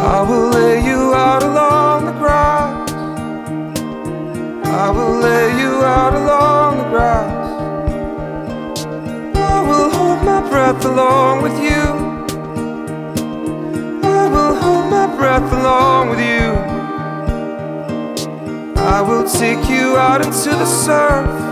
I will lay you out along the grass. I will lay you out along the grass. I will hold my breath along with you. I will hold my breath along with you. I will take you out into the surf.